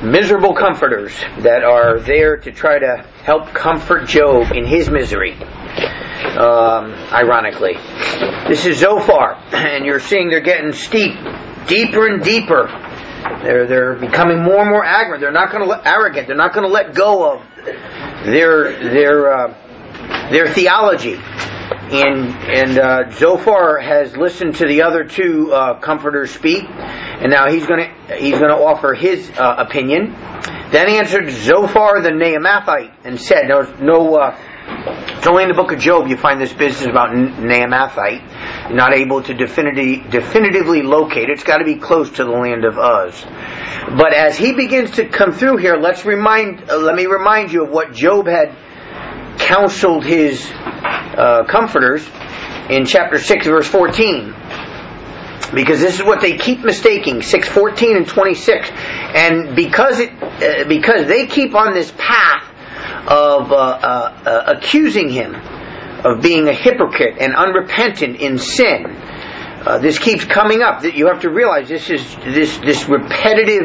miserable comforters that are there to try to help comfort Job in his misery. Ironically, this is Zophar, and you're seeing they're getting steep, deeper and deeper. They're becoming more and more arrogant. They're not going to arrogant. They're not going to let go of their theology. And Zophar has listened to the other two comforters speak, and now he's going to offer his opinion. Then answered Zophar the Naamathite and said, it's only in the book of Job you find this business about Naamathite. You're not able to definitively locate it. It's got to be close to the land of Uz. But as he begins to come through here, let me remind you of what Job had counseled his comforters in chapter 6 verse 14, because this is what they keep mistaking, 6:14 and 26, and because they keep on this path of accusing him of being a hypocrite and unrepentant in sin. This keeps coming up. That you have to realize this repetitive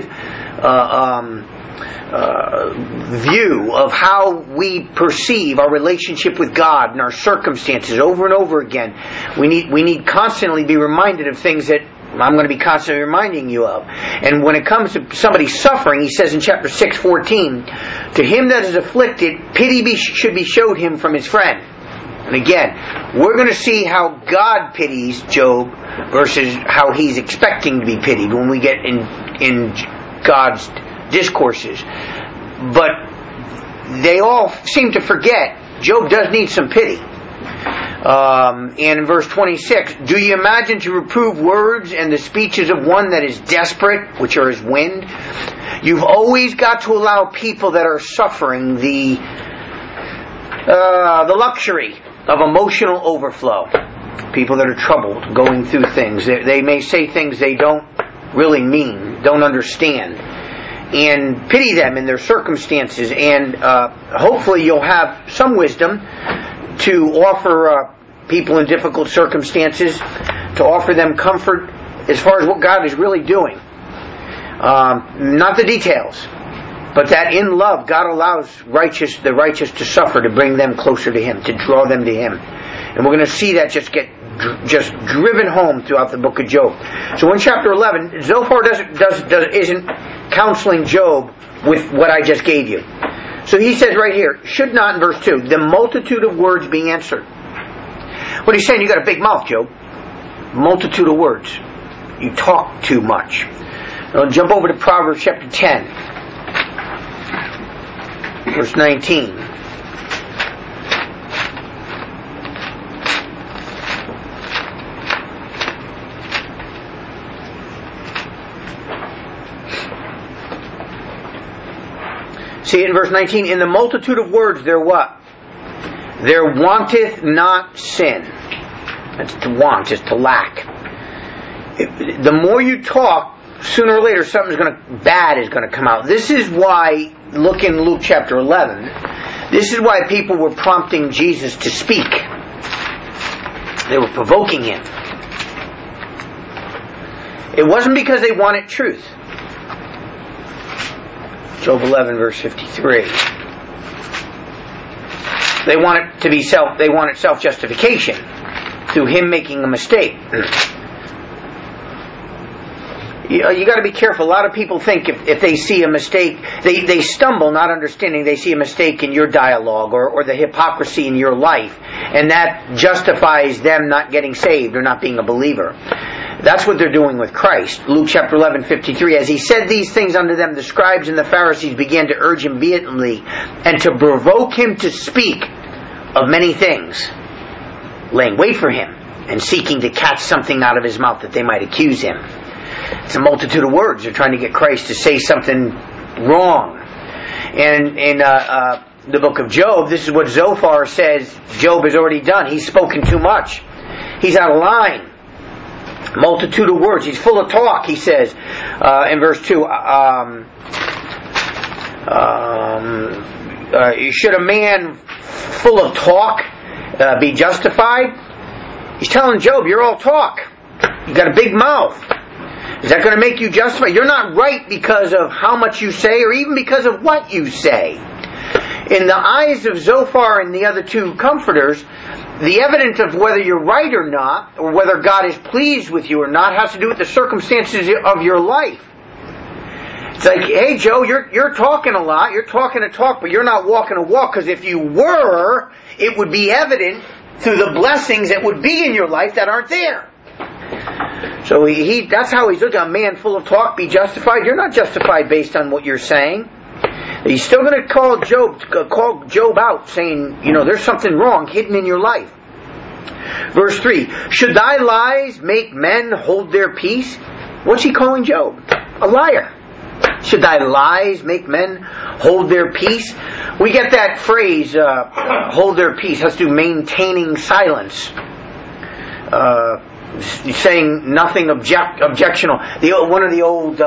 view of how we perceive our relationship with God and our circumstances over and over again. We need constantly be reminded of things that I'm going to be constantly reminding you of. And when it comes to somebody suffering, he says in chapter 6:14, to him that is afflicted, pity should be showed him from his friend. And again, we're going to see how God pities Job versus how he's expecting to be pitied when we get in God's discourses. But they all seem to forget Job does need some pity. And in verse 26, do you imagine to reprove words and the speeches of one that is desperate, which are as wind? You've always got to allow people that are suffering the luxury of emotional overflow. People that are troubled, going through things. They may say things they don't really mean, don't understand. And pity them in their circumstances. And hopefully you'll have some wisdom to offer people in difficult circumstances, to offer them comfort as far as what God is really doing. Not the details, but that in love God allows the righteous to suffer to bring them closer to Him, to draw them to Him. And we're going to see that just driven home throughout the book of Job. So in chapter 11, Zophar isn't counseling Job with what I just gave you. So he says right here, should not, in verse 2, the multitude of words be answered. What he's saying, you got a big mouth, Job. Multitude of words. You talk too much. Now jump over to Proverbs chapter 10, verse 19. See in verse 19, in the multitude of words there what? There wanteth not sin. That's to want, is to lack. The more you talk, sooner or later something bad is going to come out. This is why, look in Luke chapter 11, this is why people were prompting Jesus to speak. They were provoking Him. It wasn't because they wanted truth. Job 11 verse 53. They wanted self-justification through him making a mistake. You got to be careful. A lot of people think if they see a mistake, they stumble not understanding they see a mistake in your dialogue or the hypocrisy in your life, and that justifies them not getting saved or not being a believer. That's what they're doing with Christ. Luke chapter 11, 53. As he said these things unto them, the scribes and the Pharisees began to urge him vehemently and to provoke him to speak of many things, laying wait for him and seeking to catch something out of his mouth that they might accuse him. It's a multitude of words. They're trying to get Christ to say something wrong. And in the book of Job, this is what Zophar says Job has already done. He's spoken too much. He's out of line. Multitude of words. He's full of talk, he says in verse 2. Should a man full of talk be justified? He's telling Job, you're all talk. You got a big mouth. Is that going to make you justified? You're not right because of how much you say or even because of what you say. In the eyes of Zophar and the other two comforters, the evidence of whether you're right or not, or whether God is pleased with you or not, has to do with the circumstances of your life. It's like, hey Joe, you're talking a lot, you're talking a talk, but you're not walking a walk, because if you were, it would be evident through the blessings that would be in your life that aren't there. So that's how he's looking. A man full of talk be justified. You're not justified based on what you're saying. He's still going to call Job out, saying, there's something wrong hidden in your life. Verse 3, should thy lies make men hold their peace? What's he calling Job? A liar. Should thy lies make men hold their peace? We get that phrase, hold their peace, has to do maintaining silence. Saying nothing objectionable. One of the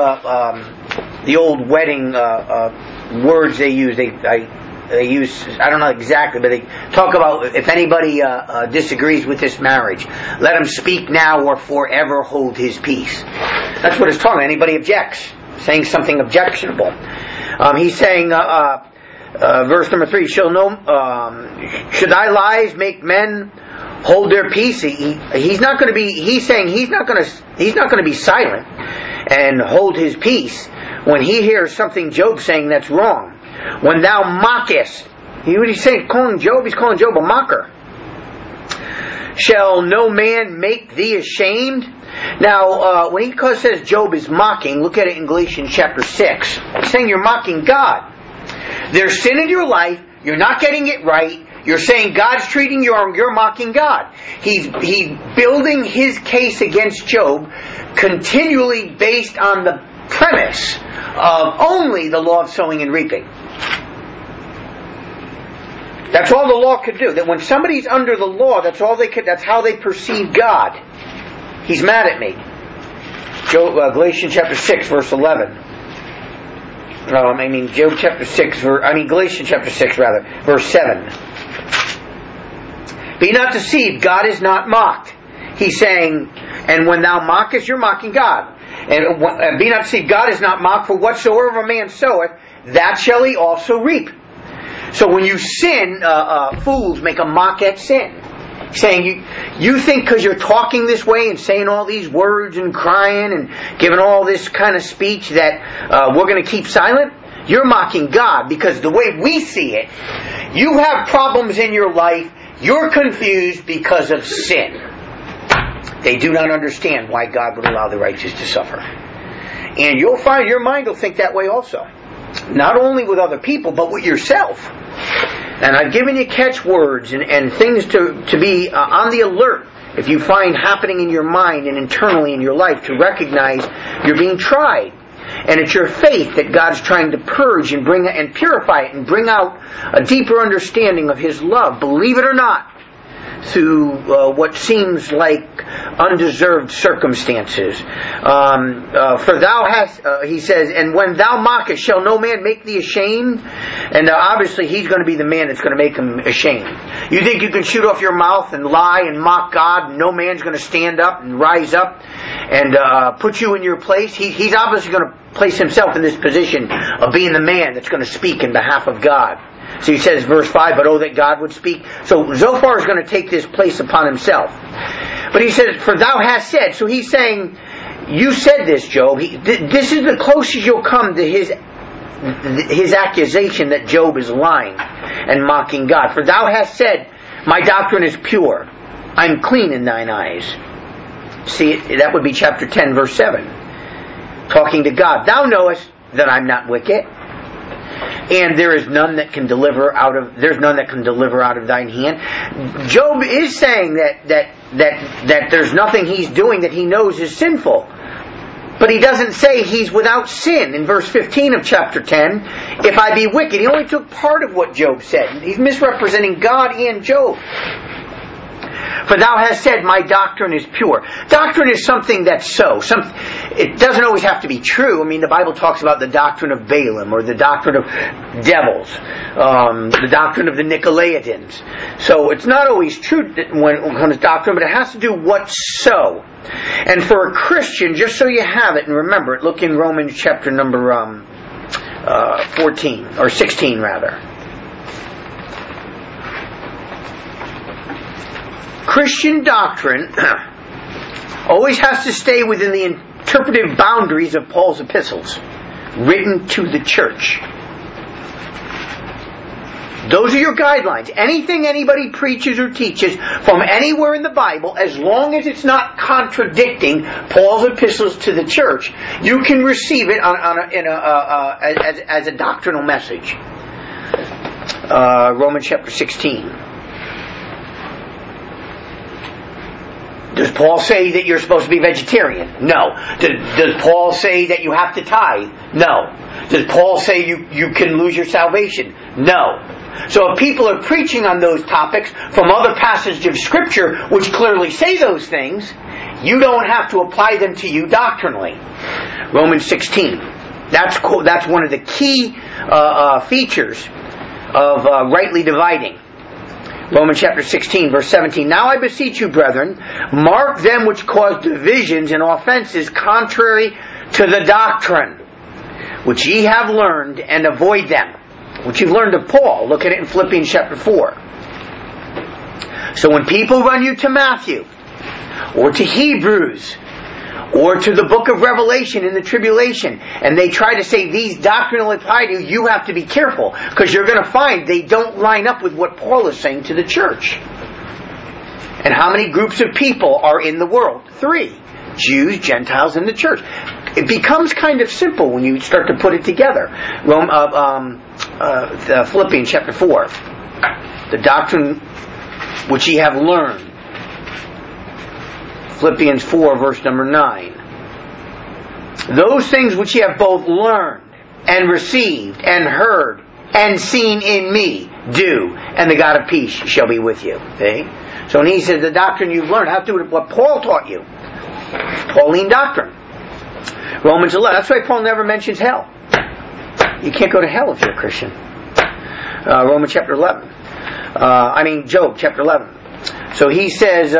old wedding words they use. They use, I don't know exactly, but they talk about if anybody disagrees with this marriage, let him speak now or forever hold his peace. That's what it's talking about. Anybody objects, saying something objectionable. He's saying, verse number 3, should thy lies make men hold their peace? He's not going to be. He's saying he's not going to be silent and hold his peace when he hears something Job saying that's wrong. When thou mockest, what he's saying, calling Job, he's calling Job a mocker. Shall no man make thee ashamed? Now, when he says Job is mocking, look at it in Galatians chapter 6. He's saying you're mocking God. There's sin in your life. You're not getting it right. You're saying God's treating you wrong. You're mocking God. He's building his case against Job continually based on the premise of only the law of sowing and reaping. That's all the law could do. That when somebody's under the law, that's how they perceive God. He's mad at me. Galatians chapter 6 verse 11. Galatians chapter 6 verse 7. Be not deceived, God is not mocked. He's saying, and when thou mockest, you're mocking God. And be not deceived, God is not mocked, for whatsoever a man soweth, that shall he also reap. So when you sin, fools make a mock at sin. Saying, you think because you're talking this way and saying all these words and crying and giving all this kind of speech that we're going to keep silent? You're mocking God, because the way we see it, you have problems in your life. You're confused because of sin. They do not understand why God would allow the righteous to suffer. And you'll find your mind will think that way also. Not only with other people, but with yourself. And I've given you catchwords and things to be on the alert if you find happening in your mind and internally in your life, to recognize you're being tried. And it's your faith that God's trying to purge and bring and purify it and bring out a deeper understanding of His love, believe it or not, through what seems like undeserved circumstances. For thou hast, he says, and when thou mockest, shall no man make thee ashamed? And obviously he's going to be the man that's going to make him ashamed. You think you can shoot off your mouth and lie and mock God, and no man's going to stand up and rise up and put you in your place? He's obviously going to place himself in this position of being the man that's going to speak in behalf of God. So he says, verse 5, but oh that God would speak. So Zophar is going to take this place upon himself. But he says, for thou hast said. So he's saying, you said this, Job. This is the closest you'll come to his accusation that Job is lying and mocking God. For thou hast said, my doctrine is pure. I'm clean in thine eyes. See, that would be chapter 10, verse 7. Talking to God. Thou knowest that I'm not wicked. And there is none that can deliver out of thine hand. Job is saying that there's nothing he's doing that he knows is sinful. But he doesn't say he's without sin. In verse 15 of chapter 10, if I be wicked, he only took part of what Job said. He's misrepresenting God and Job. For thou hast said, my doctrine is pure. Doctrine is something that's so. It doesn't always have to be true. I mean, the Bible talks about the doctrine of Balaam, or the doctrine of devils, the doctrine of the Nicolaitans. So it's not always true when it comes to doctrine, but it has to do what's so. And for a Christian, just so you have it and remember it, look in Romans chapter number 14, or 16 rather. Christian doctrine always has to stay within the interpretive boundaries of Paul's epistles, written to the church. Those are your guidelines. Anything anybody preaches or teaches from anywhere in the Bible, as long as it's not contradicting Paul's epistles to the church, you can receive it as a doctrinal message. Romans chapter 16. Does Paul say that you're supposed to be vegetarian? No. Does Paul say that you have to tithe? No. Does Paul say you can lose your salvation? No. So if people are preaching on those topics from other passages of Scripture which clearly say those things, you don't have to apply them to you doctrinally. Romans 16. That's one of the key features of rightly dividing. Romans chapter 16, verse 17. Now I beseech you, brethren, mark them which cause divisions and offenses contrary to the doctrine, which ye have learned, and avoid them. Which you've learned of Paul. Look at it in Philippians chapter 4. So when people run you to Matthew, or to Hebrews, or to the book of Revelation in the tribulation, and they try to say these doctrinally apply to you, you have to be careful, because you're going to find they don't line up with what Paul is saying to the church. And how many groups of people are in the world? 3. Jews, Gentiles, and the church. It becomes kind of simple when you start to put it together. Philippians chapter 4. The doctrine which ye have learned. Philippians 4 verse number 9. Those things which ye have both learned and received and heard and seen in me, do, and the God of peace shall be with you. See? So when he says the doctrine you've learned, have to do with what Paul taught you. Pauline doctrine. Romans 11. That's why Paul never mentions hell. You can't go to hell if you're a Christian. Romans chapter 11. Job chapter 11. So he says,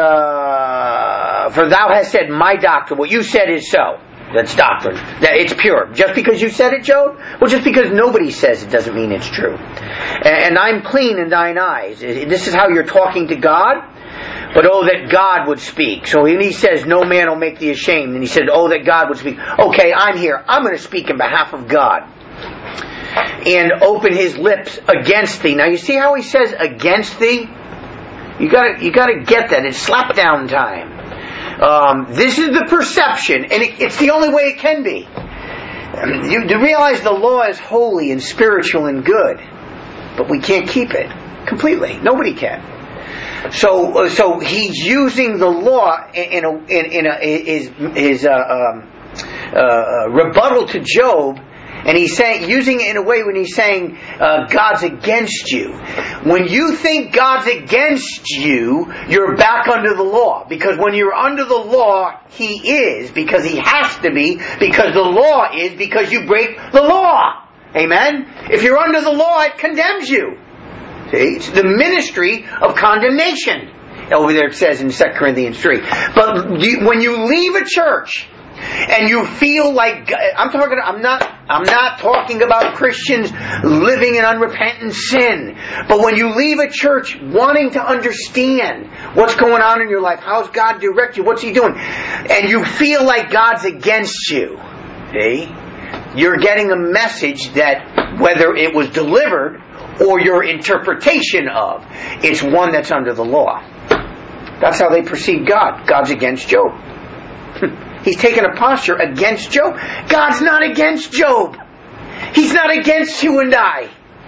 for thou hast said my doctrine. What you said is so. That's doctrine. That it's pure. Just because you said it, Job? Well, just because nobody says it doesn't mean it's true. And I'm clean in thine eyes. This is how you're talking to God. But oh, that God would speak. So when he says, no man will make thee ashamed, and he said, oh, that God would speak. Okay, I'm here. I'm going to speak in behalf of God. And open his lips against thee. Now you see how he says against thee? You gotta get that. It's slap down time. This is the perception, and it's the only way it can be. You realize the law is holy and spiritual and good, but we can't keep it completely. Nobody can. So he's using the law in his rebuttal to Job, and he's using it in a way when he's saying God's against you. When you think God's against you, you're back under the law. Because when you're under the law, He is, because He has to be, because the law is, because you break the law. Amen? If you're under the law, it condemns you. See? It's the ministry of condemnation. Over there it says in 2 Corinthians 3. But when you leave a church, and you feel like I'm not talking about Christians living in unrepentant sin. But when you leave a church wanting to understand what's going on in your life, how's God direct you, what's He doing, and you feel like God's against you, see? You're getting a message that whether it was delivered or your interpretation of, it's one that's under the law. That's how they perceive God. God's against Job. He's taken a posture against Job. God's not against Job. He's not against you and I.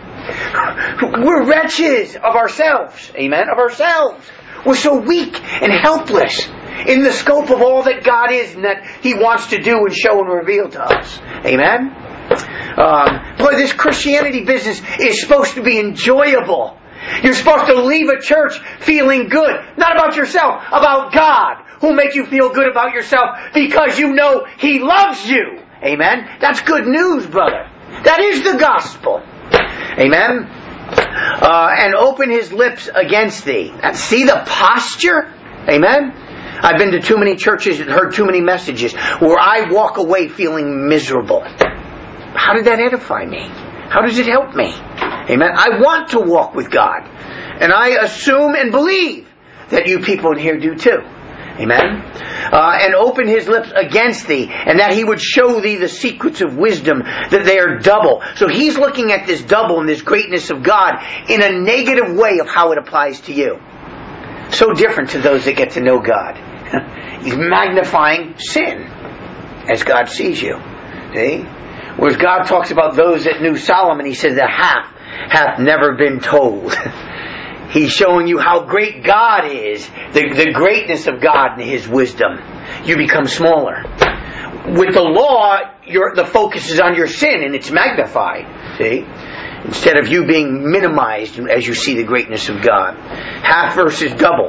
We're wretches of ourselves. Amen? Of ourselves. We're so weak and helpless in the scope of all that God is and that He wants to do and show and reveal to us. Amen? Boy, this Christianity business is supposed to be enjoyable. You're supposed to leave a church feeling good. Not about yourself, about God, who'll make you feel good about yourself because you know He loves you. Amen? That's good news, brother. That is the gospel. Amen? And open His lips against thee. See the posture? Amen? I've been to too many churches and heard too many messages where I walk away feeling miserable. How did that edify me? How does it help me? Amen? I want to walk with God. And I assume and believe that you people in here do too. Amen? And open His lips against thee, and that He would show thee the secrets of wisdom, that they are double. So He's looking at this double and this greatness of God in a negative way of how it applies to you. So different to those that get to know God. He's magnifying sin as God sees you. See? Whereas God talks about those that knew Solomon, He says, the half hath never been told. He's showing you how great God is, the greatness of God and His wisdom. You become smaller. With the law, the focus is on your sin and it's magnified. See? Instead of you being minimized as you see the greatness of God. Half versus double.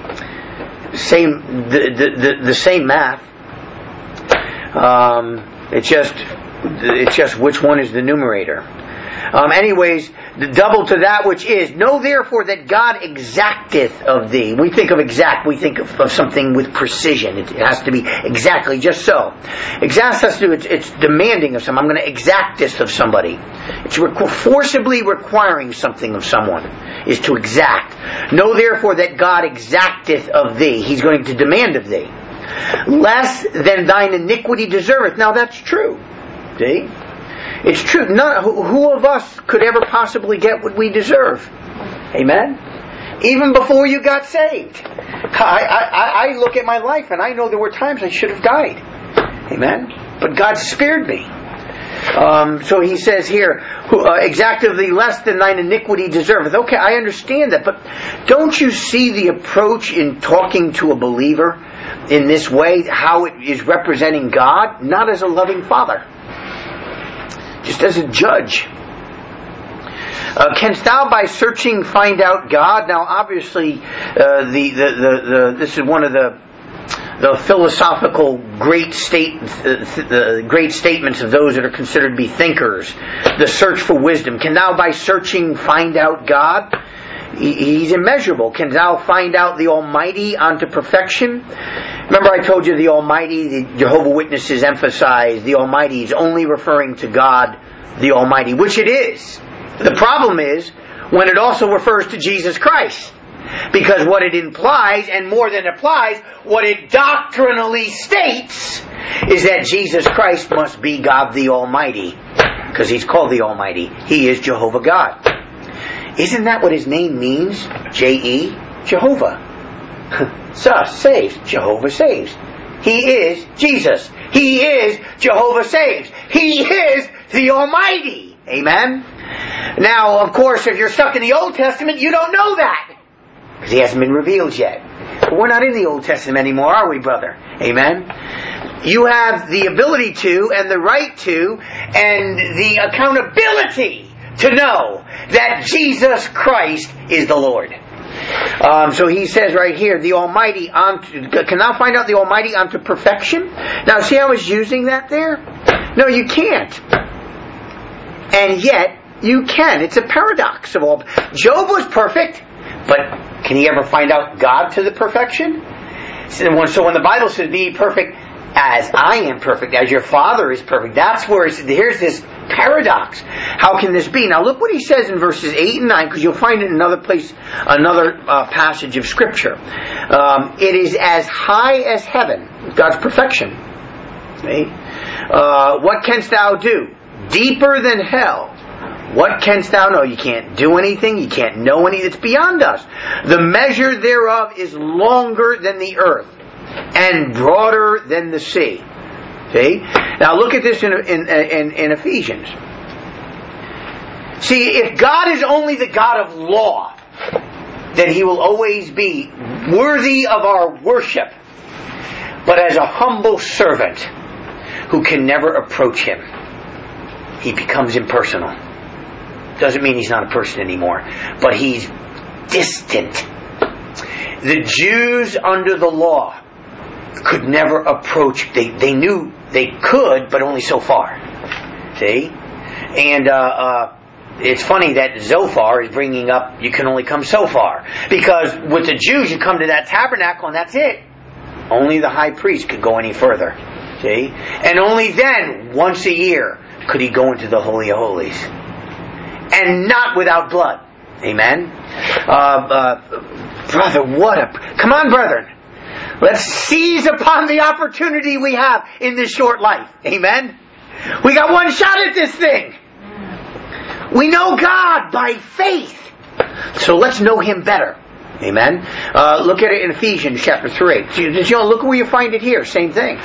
The same math. It's just which one is the numerator. Anyways, the double to that which is. Know therefore that God exacteth of thee. We think of exact, we think of something with precision. It has to be exactly just so. Exact has to do, it's demanding of someone. I'm going to exact this of somebody. It's forcibly requiring something of someone, is to exact. Know therefore that God exacteth of thee. He's going to demand of thee. Less than thine iniquity deserveth. Now that's true. See? It's true. Who of us could ever possibly get what we deserve? Amen? Even before you got saved. I look at my life and I know there were times I should have died. Amen? But God spared me. So He says here, exact of thee less than thine iniquity deserveth. Okay, I understand that. But don't you see the approach in talking to a believer in this way? How it is representing God? Not as a loving Father. Just as a judge. Canst thou by searching find out God? Now, obviously, this is one of the philosophical great statements of those that are considered to be thinkers. The search for wisdom. Can thou by searching find out God? He's immeasurable. Can thou find out the Almighty unto perfection? Remember I told you the Almighty, the Jehovah's Witnesses emphasize the Almighty is only referring to God, the Almighty, which it is. The problem is when it also refers to Jesus Christ. Because what it implies, and more than applies, what it doctrinally states is that Jesus Christ must be God the Almighty. Because He's called the Almighty. He is Jehovah God. Isn't that what His name means? J-E, Jehovah. Sus, saves. Jehovah saves. He is Jesus. He is Jehovah saves. He is the Almighty. Amen? Now, of course, if you're stuck in the Old Testament, you don't know that. Because He hasn't been revealed yet. But we're not in the Old Testament anymore, are we, brother? Amen? You have the ability to, and the right to, and the accountability to know that Jesus Christ is the Lord. So He says right here, the Almighty, can thou find out the Almighty unto perfection? Now see how He's using that there? No, you can't. And yet, you can. It's a paradox of all. Job was perfect, but can he ever find out God to the perfection? So when the Bible says, be perfect as I am perfect, as your Father is perfect, that's where here's this paradox. How can this be? Now look what He says in verses 8 and 9, because you'll find it in another place, another passage of Scripture. It is as high as heaven, God's perfection. Okay? What canst thou do? Deeper than hell. What canst thou know? You can't do anything. You can't know anything. It's beyond us. The measure thereof is longer than the earth and broader than the sea. See? Now look at this in Ephesians. See, if God is only the God of law, then He will always be worthy of our worship. But as a humble servant who can never approach Him, He becomes impersonal. Doesn't mean he's not a person anymore. But he's distant. The Jews under the law could never approach. They knew they could, but only so far. See? And it's funny that Zophar is bringing up you can only come so far. Because with the Jews, you come to that tabernacle and that's it. Only the high priest could go any further. See? And only then, once a year, could he go into the Holy of Holies. And not without blood. Amen? Brother, come on, brethren. Let's seize upon the opportunity we have in this short life. Amen? We got one shot at this thing. We know God by faith. So let's know Him better. Amen? Look at it in Ephesians chapter 3. Look where you find it here. Same thing.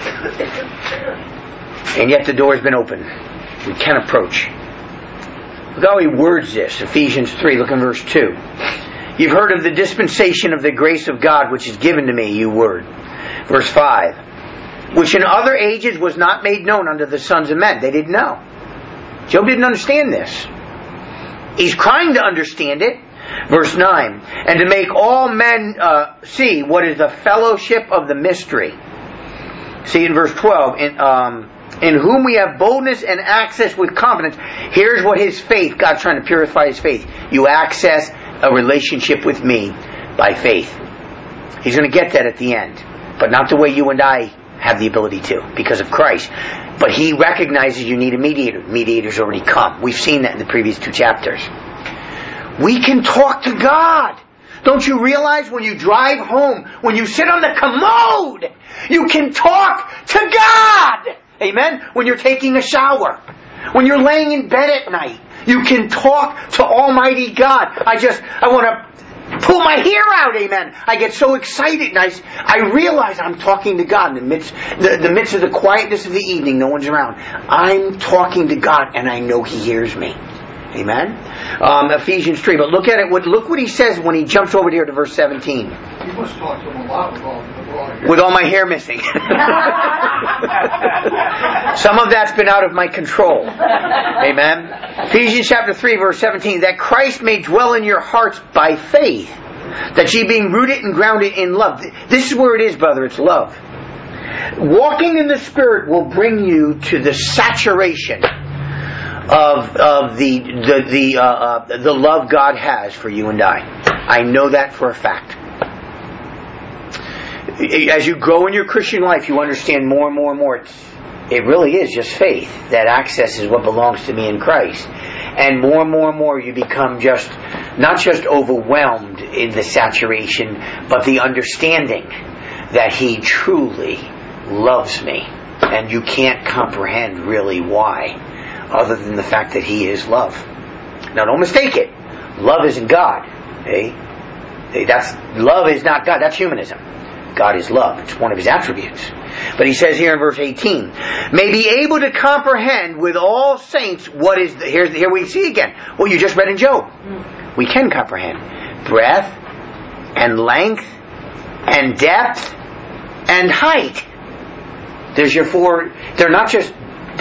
And yet the door has been opened. We can approach. Look how he words this. Ephesians 3, look in verse 2. You've heard of the dispensation of the grace of God which is given to me, you word. Verse 5. Which in other ages was not made known unto the sons of men. They didn't know. Job didn't understand this. He's trying to understand it. Verse 9. And to make all men see what is the fellowship of the mystery. See in verse 12. In whom we have boldness and access with confidence. Here's what his faith, God's trying to purify his faith. You access a relationship with me by faith. He's going to get that at the end. But not the way you and I have the ability to, because of Christ. But he recognizes you need a mediator. Mediator's already come. We've seen that in the previous 2 chapters. We can talk to God. Don't you realize when you drive home, when you sit on the commode, you can talk to God. Amen? When you're taking a shower. When you're laying in bed at night. You can talk to Almighty God. I want to pull my hair out, amen. I get so excited and I realize I'm talking to God in the midst of the quietness of the evening. No one's around. I'm talking to God and I know He hears me. Amen? Ephesians 3. But look at it. Look what he says when he jumps over here to verse 17. You must talk to him a lot with all hair. With all my hair missing. Some of that's been out of my control. Amen? Ephesians chapter 3 verse 17. That Christ may dwell in your hearts by faith. That ye being rooted and grounded in love. This is where it is, brother. It's love. Walking in the Spirit will bring you to the saturation of the love God has for you and I. I know that for a fact. As you grow in your Christian life, you understand more and more and more. It really is just faith that accesses what belongs to me in Christ. And more you become not just overwhelmed in the saturation, but the understanding that He truly loves me. And you can't comprehend really why, other than the fact that He is love. Now don't mistake it. Love isn't God. Love is not God. That's humanism. God is love. It's one of His attributes. But he says here in verse 18, may be able to comprehend with all saints what is... Here we see again. Well, you just read in Job. We can comprehend. Breadth and length and depth and height. There's your 4... They're not just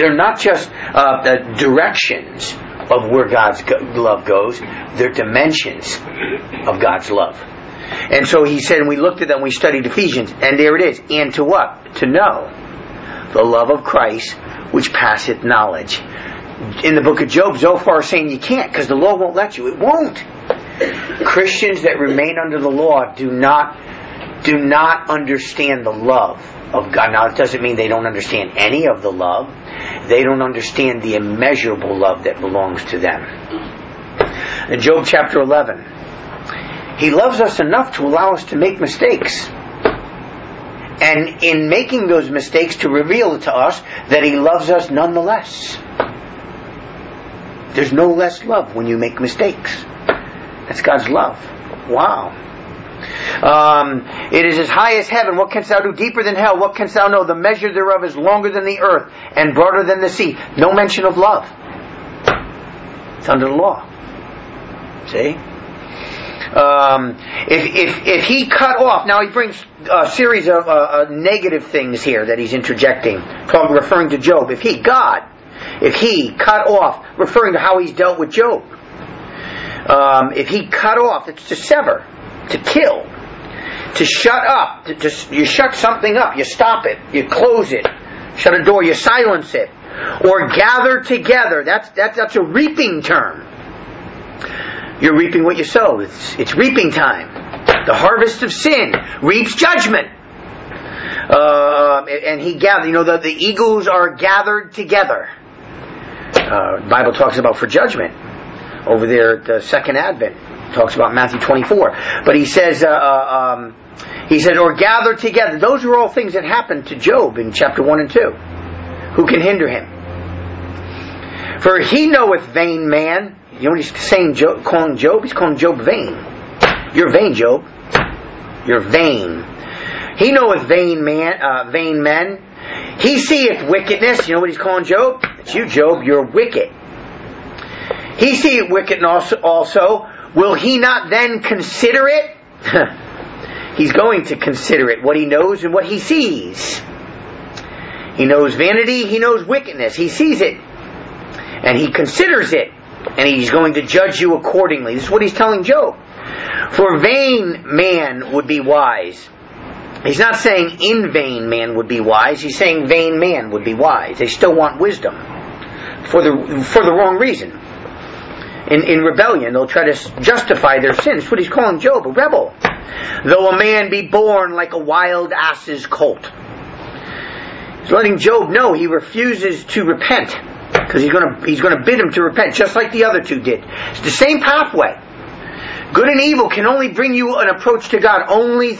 directions of where God's love goes. They're dimensions of God's love. And so he said, and we looked at that when we studied Ephesians, and there it is. And to what? To know the love of Christ, which passeth knowledge. In the book of Job, Zophar is saying you can't, because the law won't let you. It won't. Christians that remain under the law do not understand the love of God. Now, it doesn't mean they don't understand any of the love. They don't understand the immeasurable love that belongs to them. In Job chapter 11, He loves us enough to allow us to make mistakes. And in making those mistakes, to reveal to us that He loves us nonetheless. There's no less love when you make mistakes. That's God's love. Wow. It is as high as heaven. What canst thou do? Deeper than hell. What canst thou know? The measure thereof is longer than the earth and broader than the sea. No mention of love. It's under the law. See? If He cut off, now he brings a series of negative things here that he's interjecting, referring to Job. If God, if he cut off, referring to how he's dealt with Job, if he cut off, it's to sever, to kill, to shut up, you shut something up, you stop it, you close it, shut a door, you silence it, or gather together. That's a reaping term. You're reaping what you sow. It's reaping time. The harvest of sin reaps judgment. And he gathered. The eagles are gathered together. The Bible talks about for judgment over there at the second advent. Talks about Matthew 24. But he says, or gathered together. Those are all things that happened to Job in chapter 1 and 2. Who can hinder him? For he knoweth vain man. You know what he's saying, calling Job? He's calling Job vain. You're vain, Job. You're vain. He knoweth vain men. He seeth wickedness. You know what he's calling Job? It's you, Job. You're wicked. He seeth wickedness also. Will he not then consider it? He's going to consider it. What he knows and what he sees. He knows vanity. He knows wickedness. He sees it. And he considers it. And he's going to judge you accordingly. This is what he's telling Job. For vain man would be wise. He's not saying in vain man would be wise. He's saying vain man would be wise. They still want wisdom for the wrong reason. In rebellion, they'll try to justify their sins. That's what he's calling Job, a rebel. Though a man be born like a wild ass's colt. He's letting Job know he refuses to repent. Because he's going to bid him to repent, just like the other two did. It's the same pathway. Good and evil can only bring you an approach to God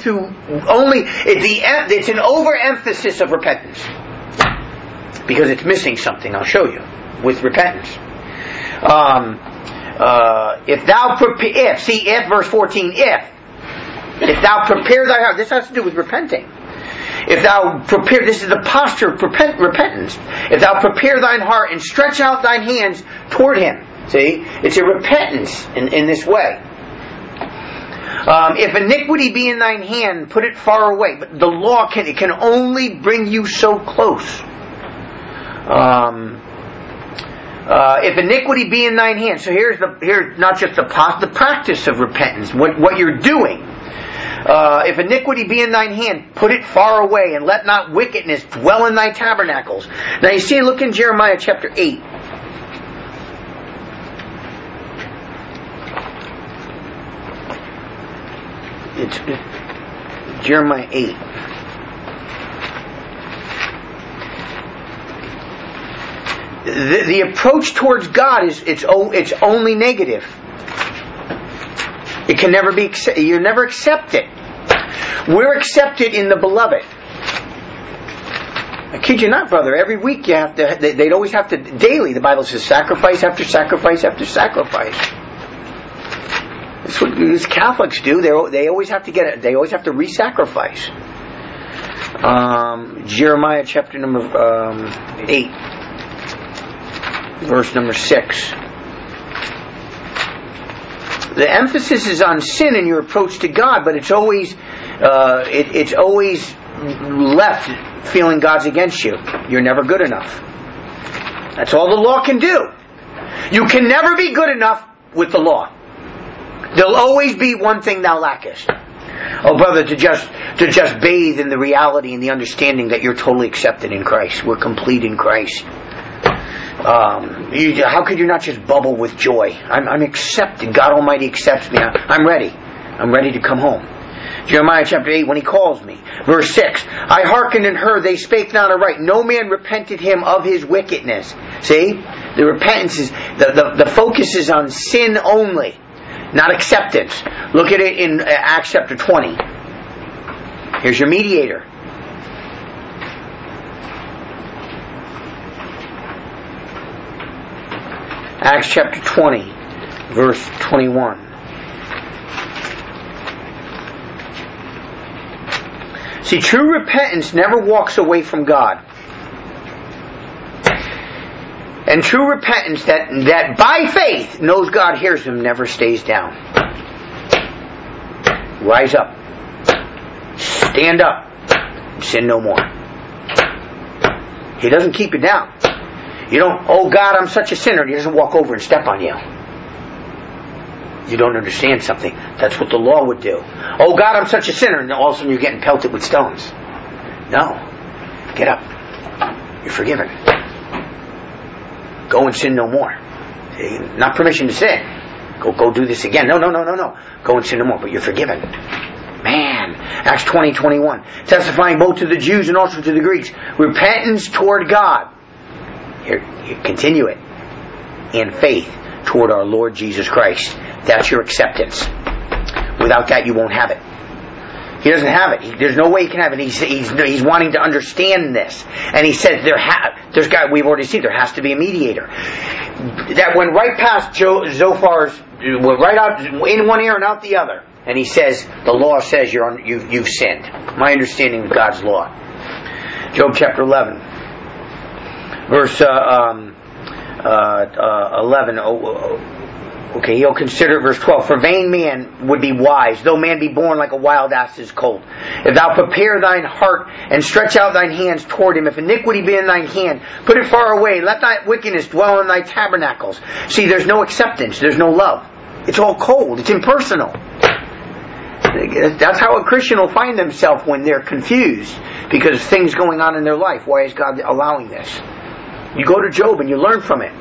it's an overemphasis of repentance. Because it's missing something, I'll show you, with repentance. Verse 14, if thou prepare thy heart, this has to do with repenting. If thou prepare, this is the posture of repentance. If thou prepare thine heart and stretch out thine hands toward him. See? It's a repentance in this way. If iniquity be in thine hand, put it far away. But the law can only bring you so close. If iniquity be in thine hand. So here's not just the practice of repentance, what you're doing. If iniquity be in thine hand, put it far away, and let not wickedness dwell in thy tabernacles. Now you see, look in Jeremiah chapter 8. It's Jeremiah 8. The approach towards God it's only negative. It can never be. You're never accepted. We're accepted in the beloved. I kid you not, brother. Every week you have to. They'd always have to daily. The Bible says sacrifice after sacrifice after sacrifice. That's what these Catholics do. They always have to get it. They always have to re-sacrifice. Jeremiah chapter number 8, verse number 6. The emphasis is on sin in your approach to God, but it's always left feeling God's against you. You're never good enough. That's all the law can do. You can never be good enough with the law. There'll always be one thing thou lackest. Oh, brother, to just bathe in the reality and the understanding that you're totally accepted in Christ. We're complete in Christ. How could you not just bubble with joy? I'm accepted. God Almighty accepts me. I'm ready. I'm ready to come home. Jeremiah chapter 8, when he calls me. Verse 6. I hearkened and heard, they spake not aright. No man repented him of his wickedness. See? The repentance is, the focus is on sin only, not acceptance. Look at it in Acts chapter 20. Here's your mediator. Acts chapter 20, verse 21. See, true repentance never walks away from God. And true repentance that by faith knows God hears him never stays down. Rise up. Stand up. Sin no more. He doesn't keep you down. You don't, oh God, I'm such a sinner, and He doesn't walk over and step on you. You don't understand something. That's what the law would do. Oh God, I'm such a sinner, and all of a sudden you're getting pelted with stones. No. Get up. You're forgiven. Go and sin no more. Not permission to sin. Go do this again. No. Go and sin no more, but you're forgiven. Man. Acts 20:21. Testifying both to the Jews and also to the Greeks. Repentance toward God. Here, continue it. And faith toward our Lord Jesus Christ. That's your acceptance. Without that, you won't have it. He doesn't have it. There's no way he can have it. He's wanting to understand this, and he said we've already seen there has to be a mediator. That went right past Zophar's, went right out in one ear and out the other, and he says the law says you've sinned. My understanding of God's law. Job chapter 11, verse 11. Okay, he'll consider verse 12. For vain man would be wise, though man be born like a wild ass's colt. If thou prepare thine heart and stretch out thine hands toward him, if iniquity be in thine hand, put it far away. Let thy wickedness dwell in thy tabernacles. See, there's no acceptance. There's no love. It's all cold. It's impersonal. That's how a Christian will find themselves when they're confused because of things going on in their life. Why is God allowing this? You go to Job and you learn from it.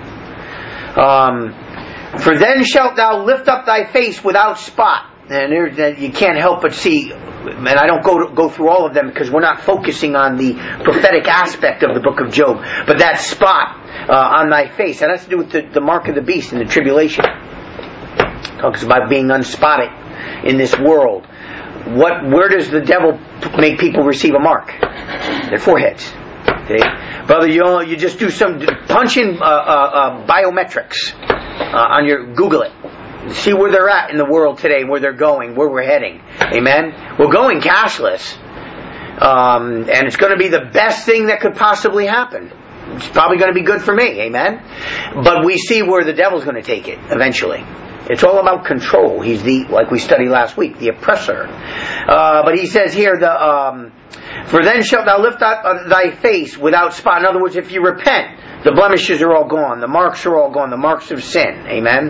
For then shalt thou lift up thy face without spot. And you can't help but see, and I don't go through all of them because we're not focusing on the prophetic aspect of the book of Job, but that spot on thy face, that has to do with the mark of the beast in the tribulation. It talks about being unspotted in this world. Where does the devil make people receive a mark? Their foreheads. Okay? Brother, you just do some punch in biometrics on your Google it. See where they're at in the world today, where they're going, where we're heading. Amen. We're going cashless, and it's going to be the best thing that could possibly happen. It's probably going to be good for me. Amen. But we see where the devil's going to take it eventually. It's all about control. He's like we studied last week, the oppressor. But he says here, for then shalt thou lift up thy face without spot. In other words, if you repent, the blemishes are all gone. The marks are all gone. The marks of sin. Amen.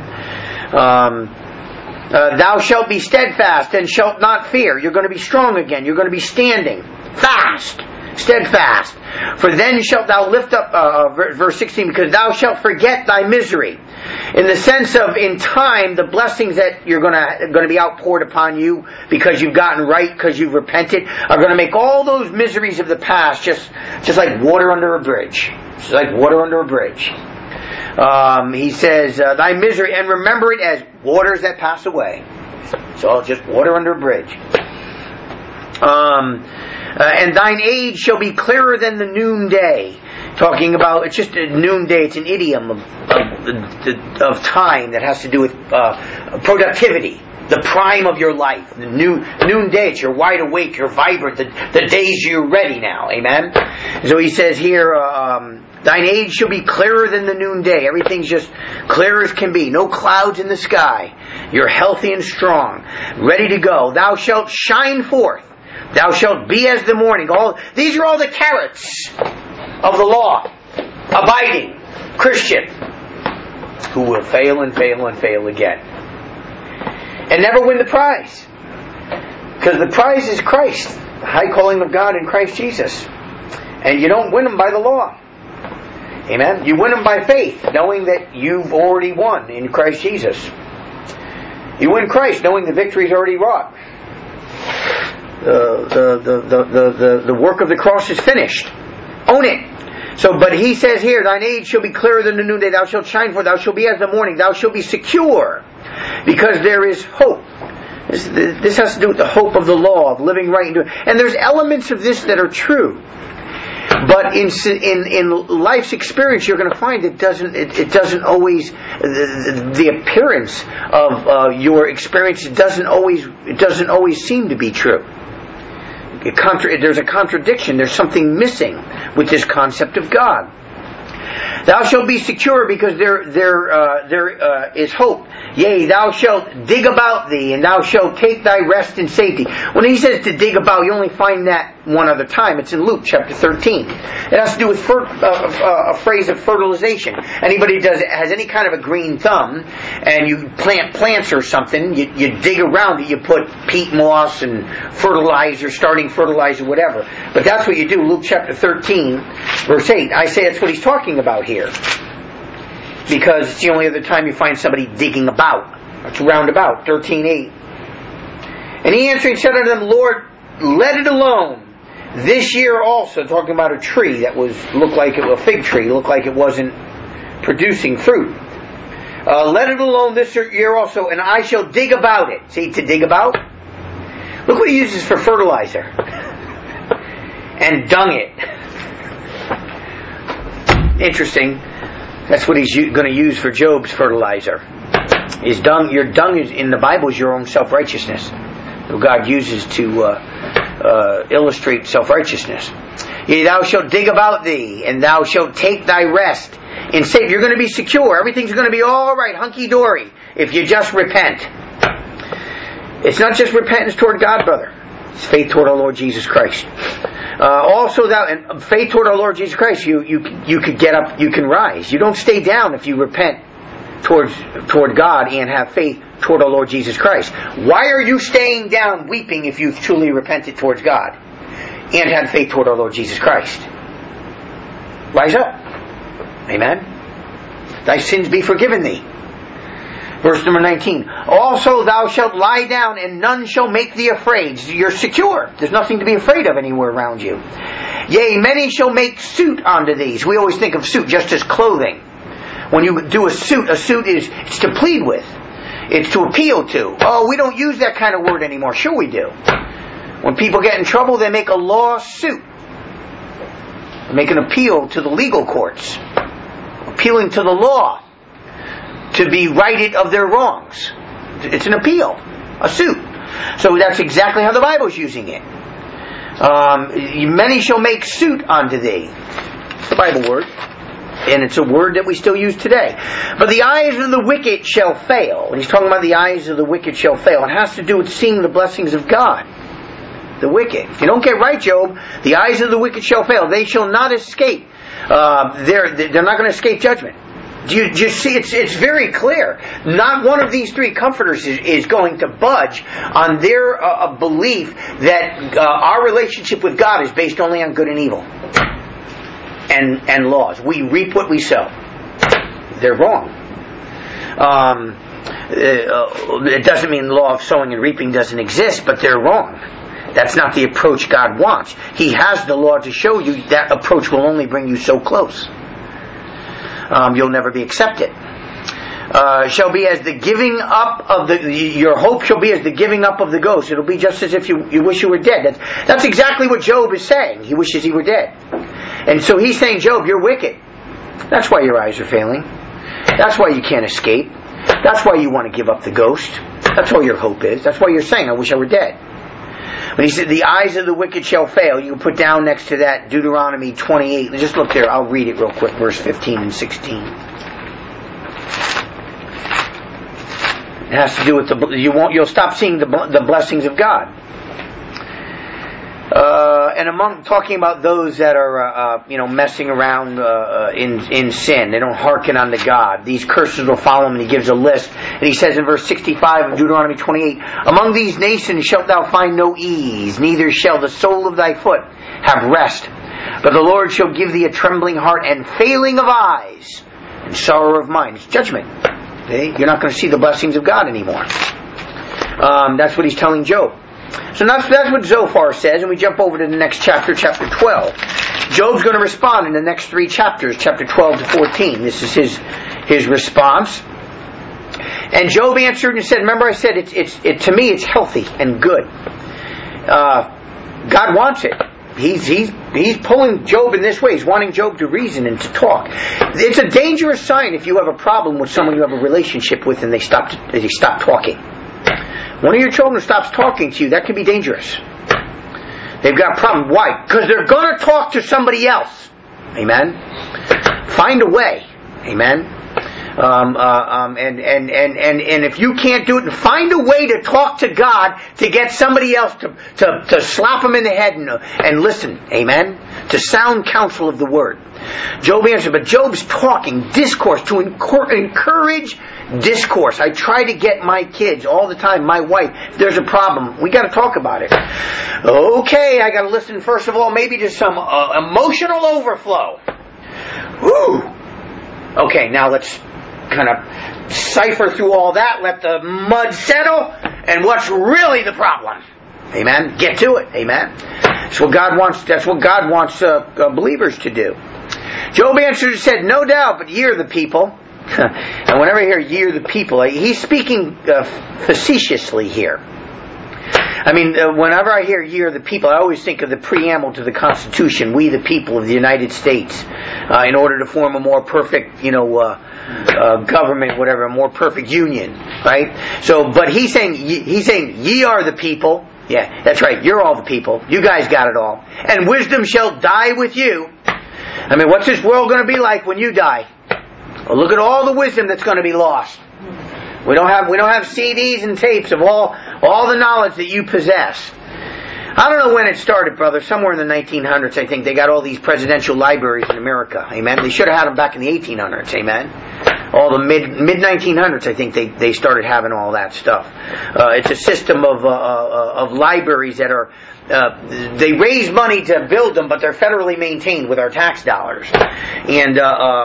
Thou shalt be steadfast and shalt not fear. You're going to be strong again. You're going to be standing fast, steadfast. For then shalt thou lift up, verse 16, because thou shalt forget thy misery. In the sense of, in time, the blessings that you're going to be outpoured upon you because you've gotten right, because you've repented, are going to make all those miseries of the past just like water under a bridge. Just like water under a bridge. He says, thy misery, and remember it as waters that pass away. So just water under a bridge. And thine age shall be clearer than the noonday. Talking about, it's just a noonday, it's an idiom of time that has to do with productivity. The prime of your life. The noonday, you're wide awake, you're vibrant, the days you're ready now. Amen? So he says here, thine age shall be clearer than the noonday. Everything's just clear as can be. No clouds in the sky. You're healthy and strong. Ready to go. Thou shalt shine forth. Thou shalt be as the morning. These are all the carrots of the law. Abiding. Christian. Who will fail and fail and fail again. And never win the prize. Because the prize is Christ. The high calling of God in Christ Jesus. And you don't win them by the law. Amen. You win them by faith, knowing that you've already won in Christ Jesus. You win Christ, knowing the victory's already wrought. The work of the cross is finished. Own it. So, but he says here, thine age shall be clearer than the noonday. Thou shalt shine forth. Thou shalt be as the morning. Thou shalt be secure, because there is hope. This has to do with the hope of the law, of living right. And there's elements of this that are true. But in life's experience, you're going to find it doesn't always, the appearance of your experience, it doesn't always seem to be true. There's a contradiction. There's something missing with this concept of God. Thou shalt be secure, because there is hope. Yea, thou shalt dig about thee, and thou shalt take thy rest in safety. When he says to dig about, you only find that one other time. It's in Luke chapter 13. It has to do with a phrase of fertilization. Anybody has any kind of a green thumb, and you plant plants or something, you dig around it, you put peat moss and fertilizer, starting fertilizer, whatever. But that's what you do. Luke chapter 13, verse 8. I say that's what he's talking about here, because it's the only other time you find somebody digging about. It's roundabout, 13:8. And he answering said unto them, Lord, let it alone. This year also, talking about a tree that looked like a fig tree, looked like it wasn't producing fruit. Let it alone this year also, and I shall dig about it. See, to dig about? Look what he uses for fertilizer. And dung it. Interesting. That's what he's going to use for Job's fertilizer. His dung, your dung is, in the Bible, is your own self-righteousness. God uses to illustrate self-righteousness. Yea, thou shalt dig about thee, and thou shalt take thy rest in safety. You're going to be secure. Everything's going to be all right, hunky-dory, if you just repent. It's not just repentance toward God, brother. It's faith toward our Lord Jesus Christ. Also, and faith toward our Lord Jesus Christ, you could get up, you can rise. You don't stay down if you repent toward God and have faith toward our Lord Jesus Christ. Why are you staying down weeping if you've truly repented towards God and had faith toward our Lord Jesus Christ? Rise up. Amen. Thy sins be forgiven thee. Verse number 19. Also thou shalt lie down, and none shall make thee afraid. You're secure. There's nothing to be afraid of anywhere around you. Yea, many shall make suit unto these. We always think of suit just as clothing. When you do a suit is it's to plead with. It's to appeal to. Oh, we don't use that kind of word anymore. Sure we do. When people get in trouble, they make a lawsuit. They make an appeal to the legal courts. Appealing to the law to be righted of their wrongs. It's an appeal. A suit. So that's exactly how the Bible's using it. Many shall make suit unto thee. It's the Bible word. And it's a word that we still use today. But the eyes of the wicked shall fail. And he's talking about the eyes of the wicked shall fail. It has to do with seeing the blessings of God. The wicked. If you don't get right, Job, the eyes of the wicked shall fail. They shall not escape. They're not going to escape judgment. Do you see? It's very clear. Not one of these three comforters is going to budge on their belief that our relationship with God is based only on good and evil. And laws. We reap what we sow. They're wrong. It doesn't mean the law of sowing and reaping doesn't exist, but they're wrong. That's not the approach God wants. He has the law to show you that approach will only bring you so close. You'll never be accepted. Shall be as the giving up of your hope shall be as the giving up of the ghost. It'll be just as if you wish you were dead. That's exactly what Job is saying. He wishes he were dead. And so he's saying, Job, you're wicked. That's why your eyes are failing. That's why you can't escape. That's why you want to give up the ghost. That's all your hope is. That's why you're saying, I wish I were dead. When he said, the eyes of the wicked shall fail, you can put down next to that Deuteronomy 28. Just look there. I'll read it real quick. Verse 15 and 16. It has to do with you'll stop seeing the blessings of God. And talking about those that are messing around in sin, they don't hearken unto God. These curses will follow them, and he gives a list. And he says in verse 65 of Deuteronomy 28, among these nations shalt thou find no ease, neither shall the sole of thy foot have rest. But the Lord shall give thee a trembling heart and failing of eyes and sorrow of mind. It's judgment. Okay? You're not going to see the blessings of God anymore. That's what he's telling Job. So that's what Zophar says, and we jump over to the next chapter, chapter 12. Job's going to respond in the next three chapters, chapter 12 to 14. This is his response. And Job answered and said, remember I said, to me it's healthy and good. God wants it. He's pulling Job in this way. He's wanting Job to reason and to talk. It's a dangerous sign if you have a problem with someone you have a relationship with and they stop talking. One of your children stops talking to you, that can be dangerous. They've got a problem. Why? Because they're going to talk to somebody else. Amen? Find a way. Amen? And if you can't do it, find a way to talk to God to get somebody else to slap him in the head and listen. Amen? To sound counsel of the word. Job answered, but Job's talking discourse to encourage discourse. I try to get my kids all the time, my wife, if there's a problem, we got to talk about it. Okay, I got to listen first of all maybe to some emotional overflow. Woo! Okay, now let's kind of cipher through all that, let the mud settle, and what's really the problem? Amen? Get to it. Amen? That's what God wants believers to do. Job answered and said, no doubt, but ye are the people. And whenever I hear ye are the people, he's speaking facetiously here. I mean, whenever I hear ye are the people, I always think of the preamble to the Constitution, we the people of the United States, in order to form a more perfect, government, whatever, a more perfect union, right? So, but he's saying ye are the people. Yeah, that's right, you're all the people. You guys got it all. And wisdom shall die with you. I mean, what's this world going to be like when you die? Well, look at all the wisdom that's going to be lost. We don't have CDs and tapes of all the knowledge that you possess. I don't know when it started, brother. Somewhere in the 1900s, I think they got all these presidential libraries in America. Amen. They should have had them back in the 1800s. Amen. All the mid 1900s, I think they started having all that stuff. It's a system of libraries that are. They raise money to build them, but they're federally maintained with our tax dollars, and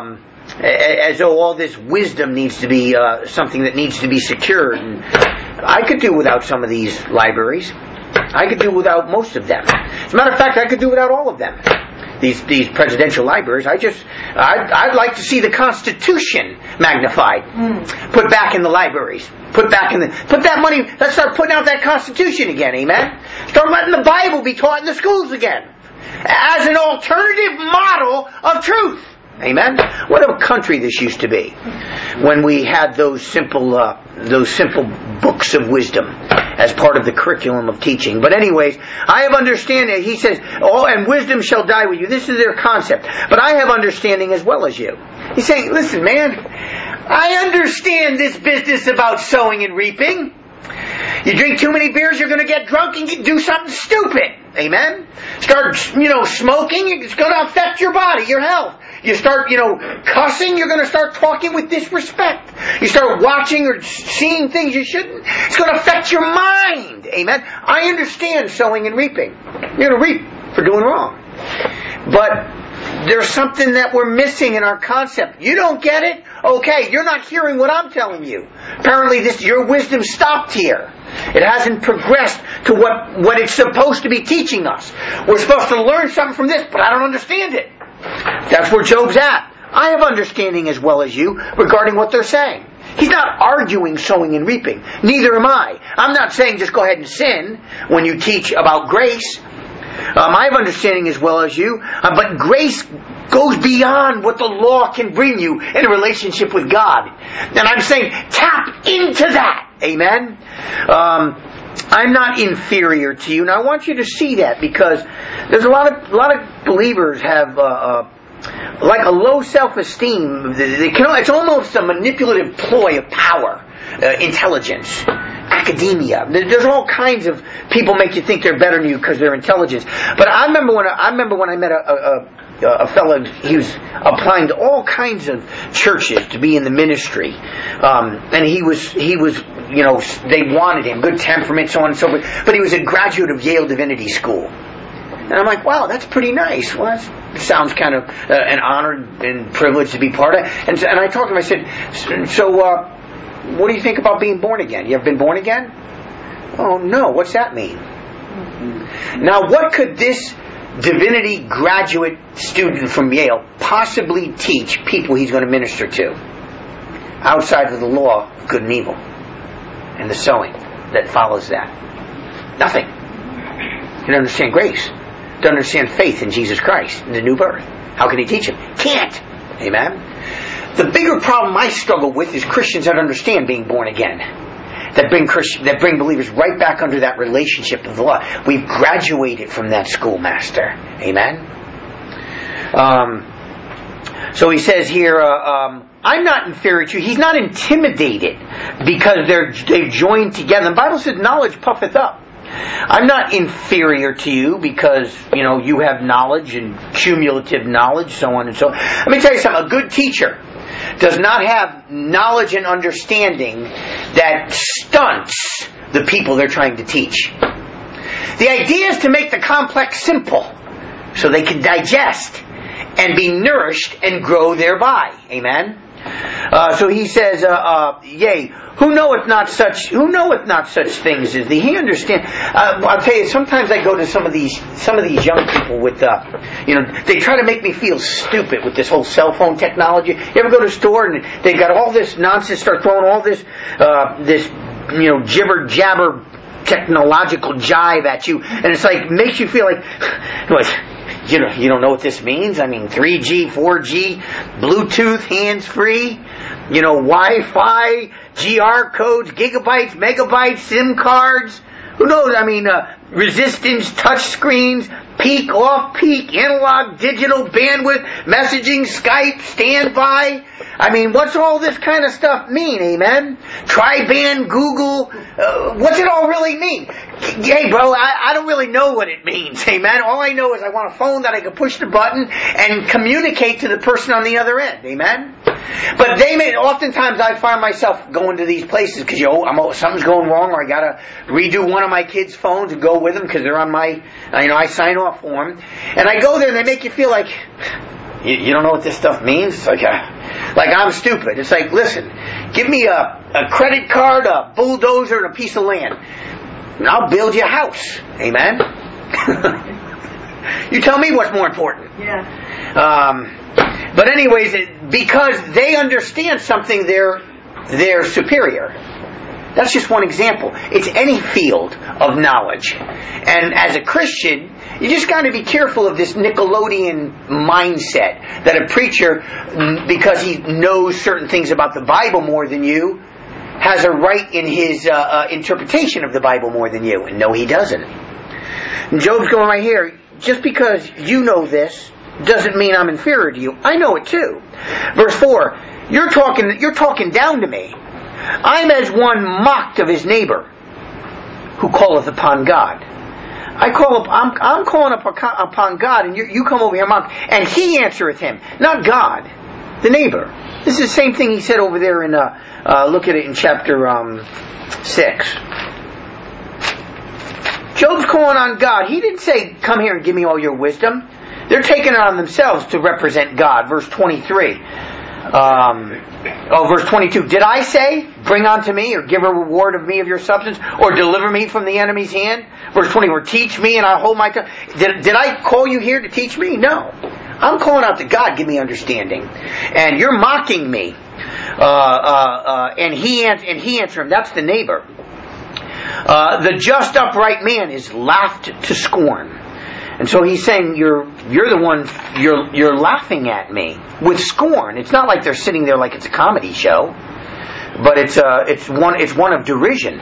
as though all this wisdom needs to be something that needs to be secured. And I could do without some of these libraries. I could do without most of them. As a matter of fact, I could do without all of them. These presidential libraries. I'd like to see the Constitution magnified, put back in the libraries, put that money. Let's start putting out that Constitution again. Amen. Start letting the Bible be taught in the schools again as an alternative model of truth. Amen. What a country this used to be when we had those simple books of wisdom as part of the curriculum of teaching. But anyways, I have understanding. He says, "Oh, and wisdom shall die with you." This is their concept. But I have understanding as well as you. He's saying, "Listen, man, I understand this business about sowing and reaping. You drink too many beers, you're going to get drunk and do something stupid. Amen. Start, smoking. It's going to affect your body, your health. You start, cussing, you're going to start talking with disrespect. You start watching or seeing things you shouldn't. It's going to affect your mind. Amen. I understand sowing and reaping. You're going to reap for doing wrong. But there's something that we're missing in our concept. You don't get it? Okay, you're not hearing what I'm telling you. Apparently your wisdom stopped here. It hasn't progressed to what it's supposed to be teaching us. We're supposed to learn something from this, but I don't understand it. That's where Job's at. I have understanding as well as you regarding what they're saying. He's not arguing sowing and reaping. Neither am I. I'm not saying just go ahead and sin when you teach about grace. I have understanding as well as you, but grace goes beyond what the law can bring you in a relationship with God. And I'm saying tap into that. Amen? I'm not inferior to you. Now I want you to see that, because there's a lot of believers have like a low self-esteem. It's almost a manipulative ploy of power, intelligence, academia. There's all kinds of people make you think they're better than you because they're intelligent. But I remember when I met a fellow. He was applying to all kinds of churches to be in the ministry, and he was they wanted him, good temperament, so on and so forth. But he was a graduate of Yale Divinity School. And I'm like, wow, that's pretty nice. Well, that sounds kind of an honor and privilege to be part of. And I talked to him. I said, so what do you think about being born again? You ever been born again? Oh, no. What's that mean? Now, what could this divinity graduate student from Yale possibly teach people he's going to minister to outside of the law of good and evil and the sowing that follows that? Nothing. He doesn't understand grace. Doesn't understand faith in Jesus Christ, in the new birth. How can he teach him? Can't. Amen? The bigger problem I struggle with is Christians that understand being born again. That bring believers right back under that relationship of the law. We've graduated from that schoolmaster. Amen? So he says here, I'm not inferior to you. He's not intimidated because they've joined together. The Bible says knowledge puffeth up. I'm not inferior to you because, you have knowledge and cumulative knowledge, so on and so on. Let me tell you something. A good teacher does not have knowledge and understanding that stunts the people they're trying to teach. The idea is to make the complex simple so they can digest and be nourished and grow thereby. Amen? So he says, yea, who knoweth not such things as thee? He understands. I'll tell you, sometimes I go to some of these young people with, they try to make me feel stupid with this whole cell phone technology. You ever go to a store and they've got all this nonsense, start throwing all this jibber jabber technological jive at you, and it's like, makes you feel like, you don't know what this means? I mean, 3G, 4G, Bluetooth, hands-free, Wi-Fi, GR codes, gigabytes, megabytes, SIM cards. Who knows? I mean, resistance, touch screens, peak, off-peak, analog, digital, bandwidth, messaging, Skype, standby. I mean, what's all this kind of stuff mean, amen? Tri-band, Google, what's it all really mean? Hey, bro, I don't really know what it means, amen? All I know is I want a phone that I can push the button and communicate to the person on the other end, amen? But oftentimes I find myself going to these places because, something's going wrong, or I gotta redo one of my kids' phones and go with them because they're on my, I sign off for them. And I go there and they make you feel like, you don't know what this stuff means? It's like I'm stupid. It's like, listen, give me a credit card, a bulldozer, and a piece of land, and I'll build you a house. Amen? You tell me what's more important. Yeah. But anyways, because they understand something, they're superior. That's just one example. It's any field of knowledge. And as a Christian, you just got to be careful of this Nickelodeon mindset that a preacher, because he knows certain things about the Bible more than you, has a right in his interpretation of the Bible more than you. And no, he doesn't. And Job's going right here, just because you know this doesn't mean I'm inferior to you. I know it too. Verse 4, you're talking down to me. I'm as one mocked of his neighbor who calleth upon God. I'm calling upon God, and you come over here and mock. And he answereth him, not God, the neighbor. This is the same thing he said over there in, look at it in chapter 6. Job's calling on God. He didn't say, come here and give me all your wisdom. They're taking it on themselves to represent God. Verse 23. Verse 22. Did I say, bring unto me, or give a reward of me of your substance, or deliver me from the enemy's hand? Verse 24. Teach me and I'll hold my tongue. Did I call you here to teach me? No. I'm calling out to God, give me understanding. And you're mocking me. And he answered him. That's the neighbor. The just upright man is laughed to scorn. And so he's saying, you're the one, you're laughing at me with scorn. It's not like they're sitting there like it's a comedy show, but it's one of derision.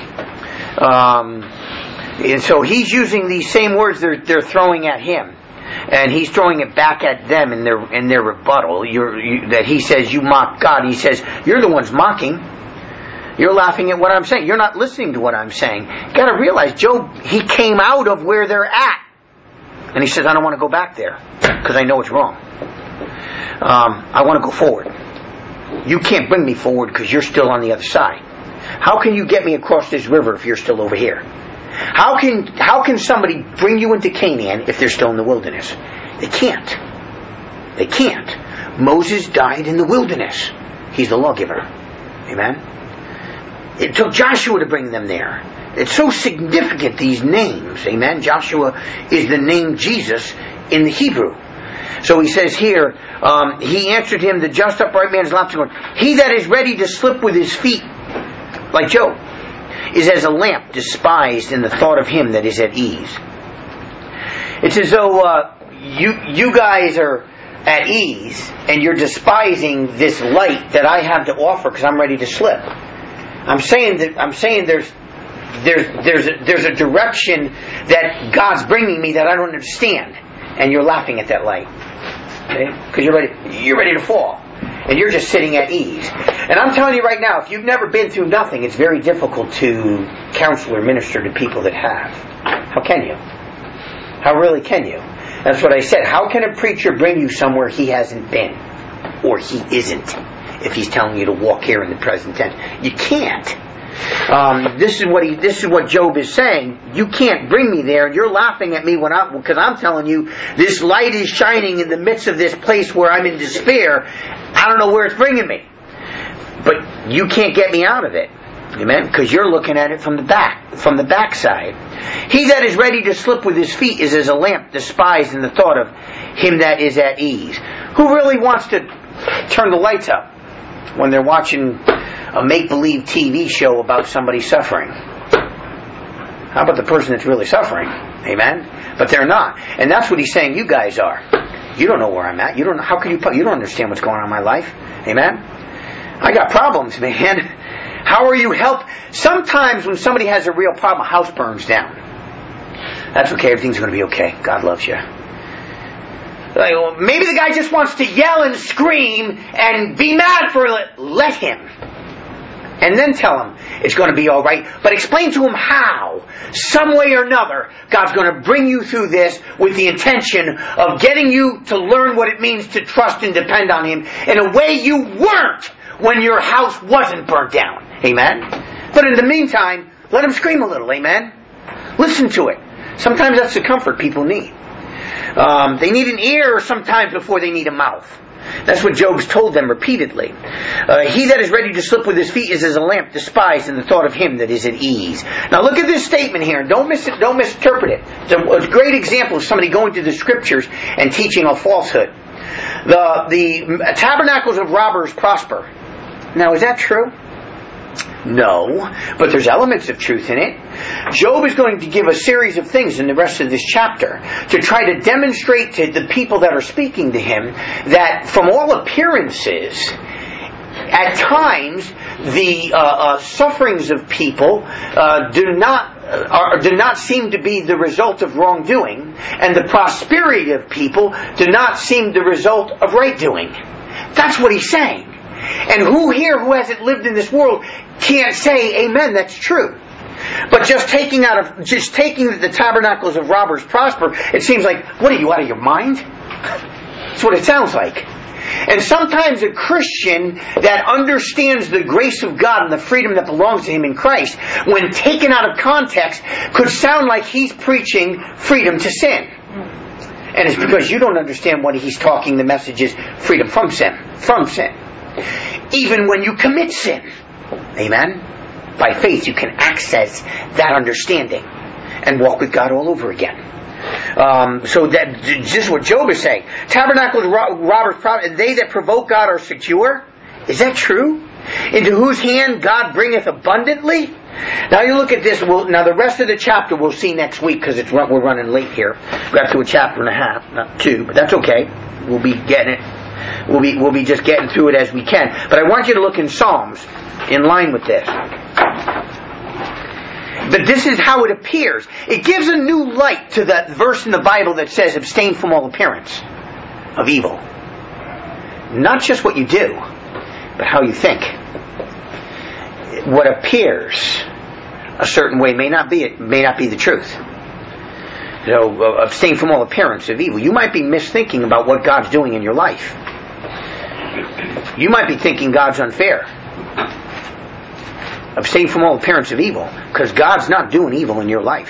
And so he's using these same words they're throwing at him, and he's throwing it back at them in their rebuttal. That he says, you mock God. He says, you're the ones mocking. You're laughing at what I'm saying. You're not listening to what I'm saying. You got to realize, Job, he came out of where they're at. And he says, I don't want to go back there because I know it's wrong. I want to go forward. You can't bring me forward because you're still on the other side. How can you get me across this river if you're still over here? How can somebody bring you into Canaan if they're still in the wilderness? They can't. They can't. Moses died in the wilderness. He's the lawgiver. Amen? It took Joshua to bring them there. It's so significant, these names. Amen? Joshua is the name Jesus in the Hebrew. So he says here, he answered him, the just upright man is laughed to scorn. He that is ready to slip with his feet, like Job, is as a lamp despised in the thought of him that is at ease. It's as though you guys are at ease and you're despising this light that I have to offer because I'm ready to slip. I'm saying there's a direction that God's bringing me that I don't understand, and you're laughing at that light, okay? Because you're ready to fall. and you're just sitting at ease. And I'm telling you right now, if you've never been through nothing, it's very difficult to counsel or minister to people that have. How can you? How really can you? That's what I said. How can a preacher bring you somewhere he hasn't been? Or he isn't? If he's telling you to walk here in the present tense. You can't. This is what Job is saying. You can't bring me there, and you're laughing at me because I'm telling you this light is shining in the midst of this place where I'm in despair. I don't know where it's bringing me, but you can't get me out of it. Amen? Because you're looking at it from the backside. He that is ready to slip with his feet is as a lamp despised in the thought of him that is at ease. Who really wants to turn the lights up when they're watching a make-believe TV show about somebody suffering? How about the person that's really suffering? Amen? But they're not. And that's what he's saying you guys are. You don't know where I'm at. You don't understand what's going on in my life. Amen? I got problems, man. How are you helped? Sometimes when somebody has a real problem, a house burns down. That's okay. Everything's going to be okay. God loves you. Like, well, maybe the guy just wants to yell and scream and be mad for it. Let him. And then tell him it's going to be all right. But explain to him how, some way or another, God's going to bring you through this with the intention of getting you to learn what it means to trust and depend on Him in a way you weren't when your house wasn't burnt down. Amen? But in the meantime, let Him scream a little. Amen? Listen to it. Sometimes that's the comfort people need. They need an ear sometimes before they need a mouth. That's what Job's told them repeatedly. He that is ready to slip with his feet is as a lamp despised in the thought of him that is at ease. Now look at this statement here. Don't misinterpret it. It's a great example of somebody going through the scriptures and teaching a falsehood. The tabernacles of robbers prosper. Now is that true? No, but there's elements of truth in it. Job is going to give a series of things in the rest of this chapter to try to demonstrate to the people that are speaking to him that from all appearances, at times, the sufferings of people do not seem to be the result of wrongdoing, and the prosperity of people do not seem the result of right doing. That's what he's saying. And who here who hasn't lived in this world can't say, amen, that's true. But just taking the tabernacles of robbers prosper, it seems like, what are you, out of your mind? That's what it sounds like. And sometimes a Christian that understands the grace of God and the freedom that belongs to him in Christ, when taken out of context, could sound like he's preaching freedom to sin. And it's because you don't understand what he's talking. The message is freedom from sin. From sin. Even when you commit sin. Amen? By faith you can access that understanding and walk with God all over again. So that just what Job is saying. Tabernacles, robbers, they that provoke God are secure. Is that true? Into whose hand God bringeth abundantly? Now you look at this. Now the rest of the chapter we'll see next week because we're running late here. We got through a chapter and a half, not two, but that's okay. We'll be getting it. We'll be just getting through it as we can. But I want you to look in Psalms in line with this. But this is how it appears. It gives a new light to that verse in the Bible that says, abstain from all appearance of evil. Not just what you do, but how you think. What appears a certain way may not be the truth. Abstain from all appearance of evil. You might be misthinking about what God's doing in your life. You might be thinking God's unfair. Abstain from all appearance of evil, because God's not doing evil in your life.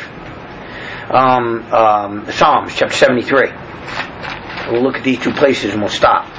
Psalms chapter 73. We'll look at these two places and we'll stop.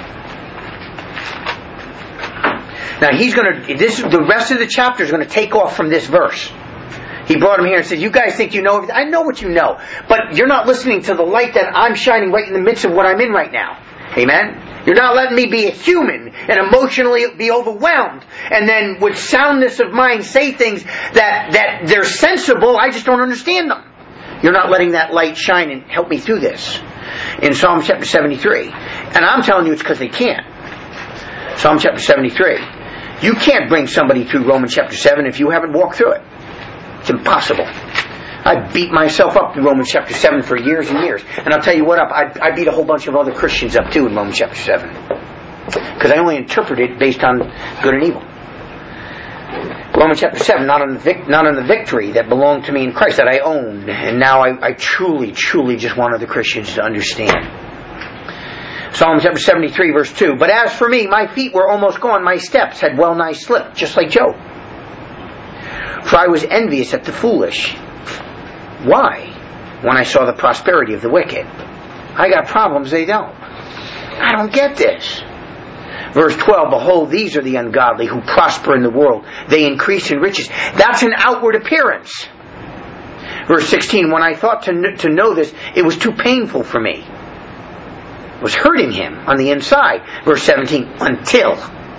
Now the rest of the chapter is going to take off from this verse. He brought him here and said, you guys think you know everything. I know what you know, but you're not listening to the light that I'm shining right in the midst of what I'm in right now. Amen? You're not letting me be a human and emotionally be overwhelmed and then with soundness of mind say things that they're sensible, I just don't understand them. You're not letting that light shine and help me through this. In Psalm chapter 73. And I'm telling you it's because they can't. Psalm chapter 73. You can't bring somebody through Romans chapter 7 if you haven't walked through it. It's impossible. I beat myself up in Romans chapter 7 for years and years. And I'll tell you what I beat a whole bunch of other Christians up too in Romans chapter 7. Because I only interpret it based on good and evil. Romans chapter 7, not on the victory that belonged to me in Christ, that I owned. And now I truly, truly just want other Christians to understand. Psalm chapter 73, verse 2. But as for me, my feet were almost gone, my steps had well nigh slipped, just like Job. For I was envious at the foolish. Why? When I saw the prosperity of the wicked. I got problems, they don't. I don't get this. Verse 12, behold, these are the ungodly who prosper in the world. They increase in riches. That's an outward appearance. Verse 16, when I thought to know this, it was too painful for me. It was hurting him on the inside. Verse 17, until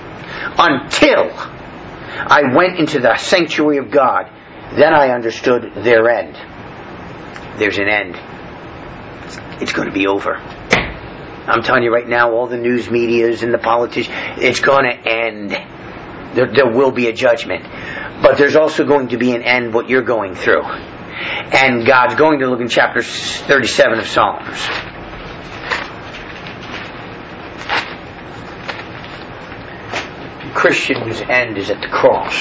I went into the sanctuary of God, then I understood their end. There's an end. It's going to be over. I'm telling you right now, all the news medias and the politicians, it's going to end. There will be a judgment. But there's also going to be an end what you're going through. And God's going to look in chapter 37 of Psalms. Christian's end is at the cross.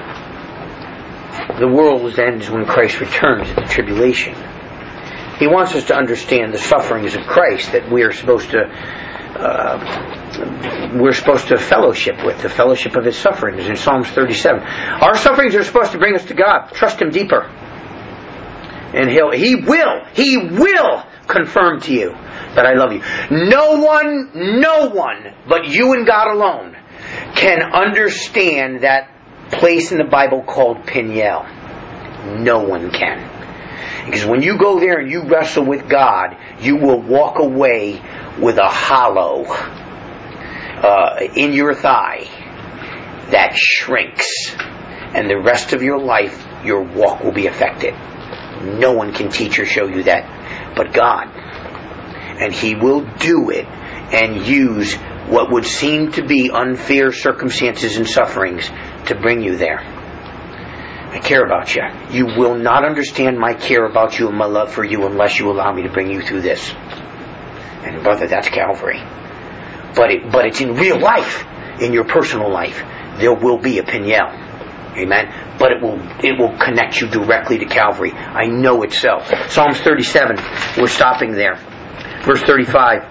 The world's end is when Christ returns at the tribulation. He wants us to understand the sufferings of Christ that we're supposed to fellowship with, the fellowship of His sufferings in Psalms 37. Our sufferings are supposed to bring us to God. Trust Him deeper. And He will confirm to you that I love you. No one but you and God alone can understand that place in the Bible called Peniel. No one can. Because when you go there and you wrestle with God, you will walk away with a hollow in your thigh that shrinks. And the rest of your life, your walk will be affected. No one can teach or show you that but God. And He will do it and use what would seem to be unfair circumstances and sufferings to bring you there. I care about you. You will not understand my care about you and my love for you unless you allow me to bring you through this. And brother, that's Calvary. But it's in real life, in your personal life, there will be a Peniel. Amen. But it will connect you directly to Calvary. I know it so. Psalms 37. We're stopping there. Verse 35.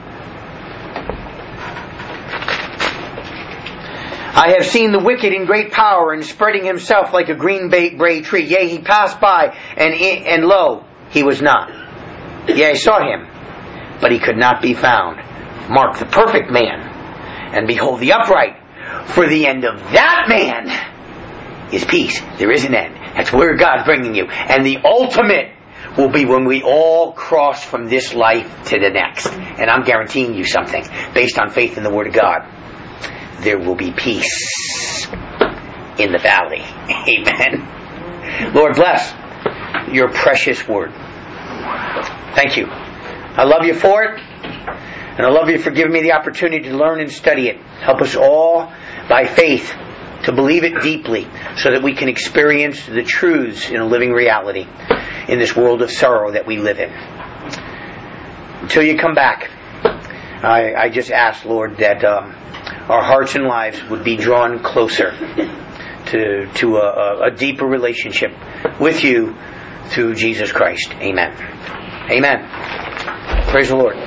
I have seen the wicked in great power and spreading himself like a green bay tree. Yea, he passed by, and lo, he was not. Yea, I saw him, but he could not be found. Mark the perfect man, and behold the upright. For the end of that man is peace. There is an end. That's where God's bringing you. And the ultimate will be when we all cross from this life to the next. And I'm guaranteeing you something based on faith in the Word of God. There will be peace in the valley. Amen. Lord, bless your precious word. Thank you. I love you for it. And I love you for giving me the opportunity to learn and study it. Help us all, by faith, to believe it deeply so that we can experience the truths in a living reality in this world of sorrow that we live in. Until you come back, I just ask, Lord, that our hearts and lives would be drawn closer to a deeper relationship with you through Jesus Christ. Amen. Amen. Praise the Lord.